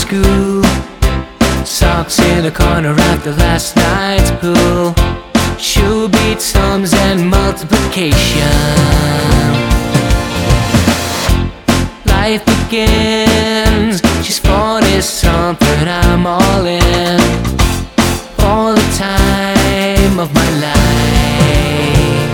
school, socks in a corner after last night's pool, shoe beat sums and multiplication. Life begins, she's 40 something, I'm all in, all the time of my life.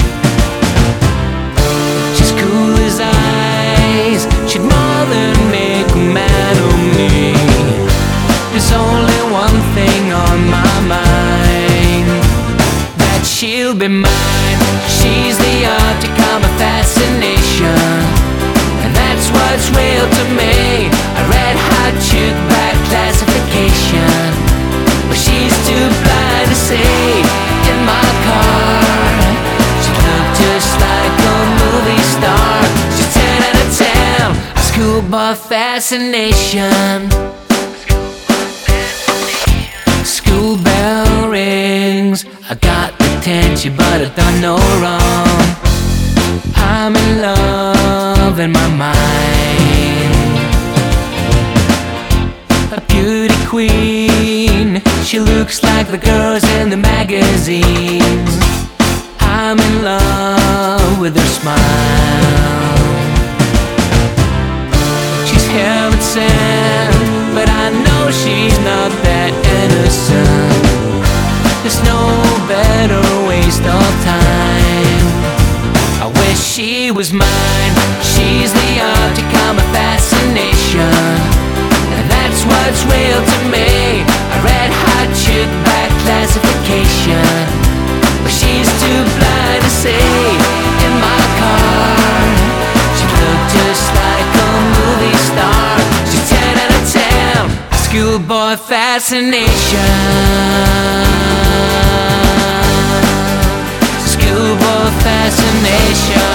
She's cool as ice, she'd more than make a man of me. There's only one thing on my mind, that she'll be mine. She's the object of my fascination, and that's what's real to me. A red hot chick by classification, but she's too blind to see. In my car, she looked just like a movie star. She's 10 out of 10, a schoolboy fascination. School bell rings, I got attention but I done no wrong. I'm in love in my mind. A beauty queen, she looks like the girls in the magazines. I'm in love with her smile. She's heaven sent, but I know she's not that innocent. There's no better waste of time. I wish she was mine. She's the object of my fascination, and that's what's real to me. A red hot chick by classification, but she's too blind to see. In my car, she looked just like a movie star. She's 10 out of 10, a schoolboy fascination. Schoolboy fascination.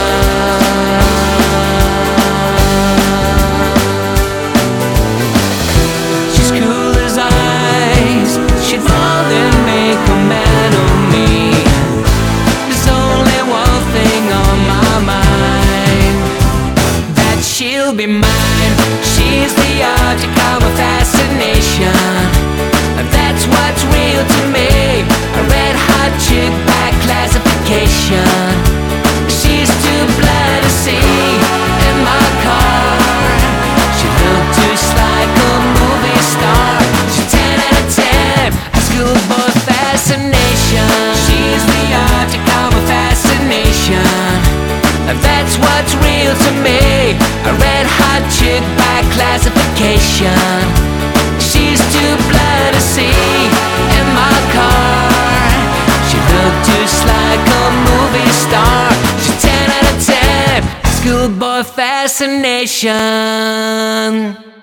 She's cool as ice, she'd more than make a man of me. There's only one thing on my mind, that she'll be mine. She's the object of my fascination, and that's what's real to me. A red hot chick by classification, she's too blind to see. In my car, she looked just like a movie star. She's 10 out of 10, a schoolboy fascination. She's the object of my fascination, and that's what's real to me. A red hot chick by classification, she's too blind to see. In my car, she looked just like a movie star. She's 10 out of 10, schoolboy fascination.